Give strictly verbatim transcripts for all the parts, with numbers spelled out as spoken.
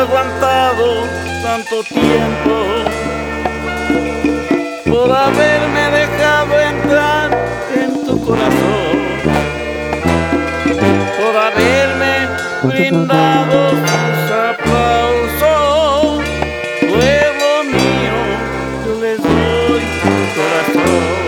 aguantado tanto tiempo, por haberme dejado entrar en tu corazón, por haberme brindado tus aplausos. Pueblo mío, yo les doy mi corazón.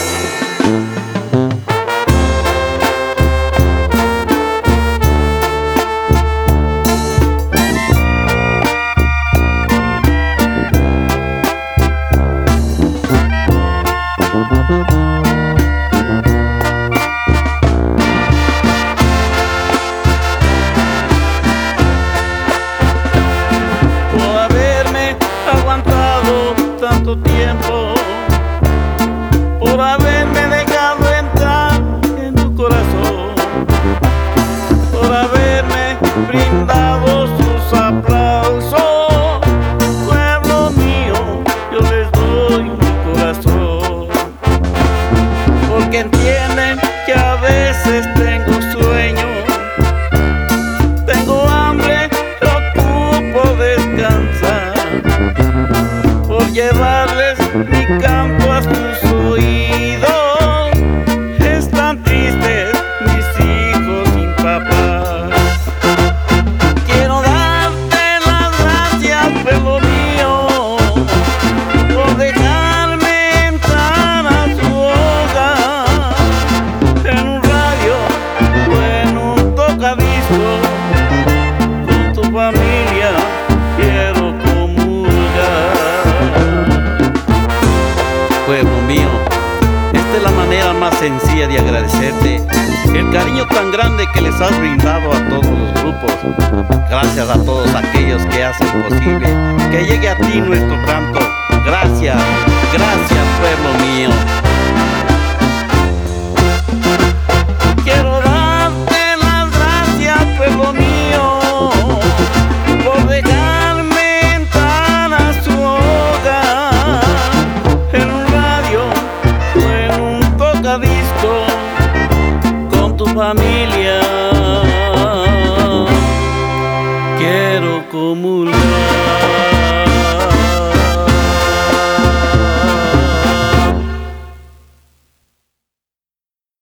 Por haberme aguantado tanto tiempo, por haberme dejado entrar en tu corazón, por haberme brindado sus aplausos. Pueblo mío, yo les doy mi corazón, porque entienden que a veces tengo sueño, tengo hambre, ocupo descansar, por llevarles mi canto a sus oídos. Están tristes mis hijos sin papá. Quiero darte las gracias, pueblo mío, por dejarme entrar a su hogar, en un radio o en un tocadiscos. Con tu familia quiero comulgar. Pueblo mío, esta es la manera más sencilla de agradecerte el cariño tan grande que les has brindado a todos los grupos. Gracias a todos aquellos que hacen posible que llegue a ti nuestro canto